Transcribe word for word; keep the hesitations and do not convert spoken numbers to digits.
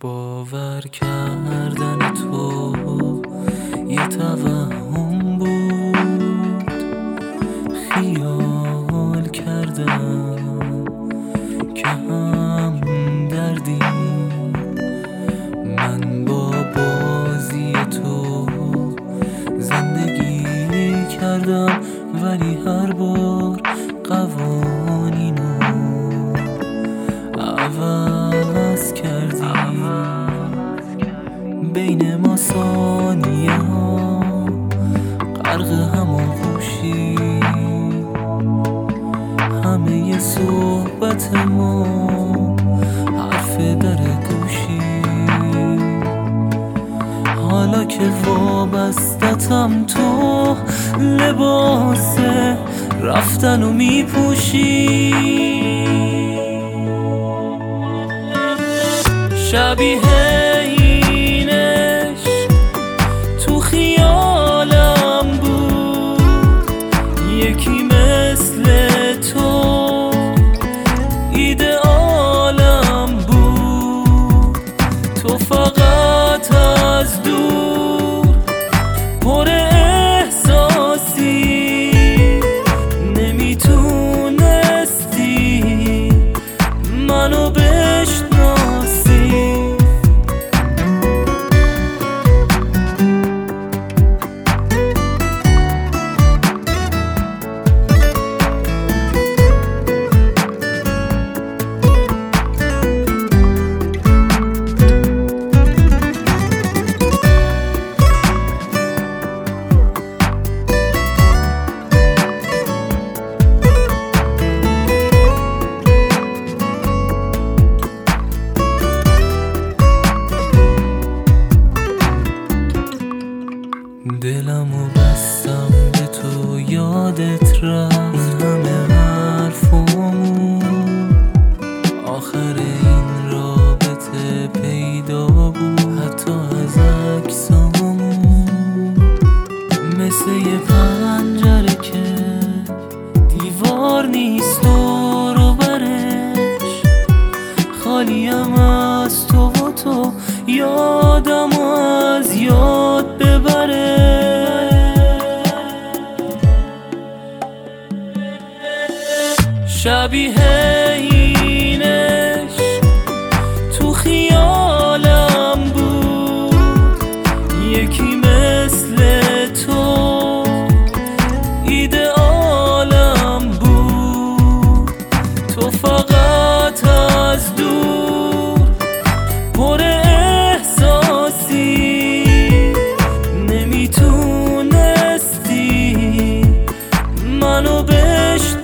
باور کردن تو یه توهم بود، خیال کردم که هم دردی. من با بازی تو زندگی کردم، ولی هر بار قوانینو عوض کردی. بین ما ثانیه ها غرق هماغوشی، همه ی صحبت ما حرف در گوشی. حالا که وابستتم تو لباس رفتنو میپوشی، شبیه اینش تو خیالم بود، یکی مثل تو ایدئالم بود. تو فقط از دور پر احساسی، نمیتونستی منو بشناسی. دلمو بستم به تو، یادت رفت همه حرفامون. آخر این رابطه پیدا بود حتی از عکسامون، مثل یه پنجره که دیوار نیست دور و برش، خالیم از تو و تو یادمو از یاد ببره. شبیه اینش تو خیالم بود، یکی مثل تو ایدئالم بود. تو فقط از دور پر احساسی، نمیتونستی منو بشناسی.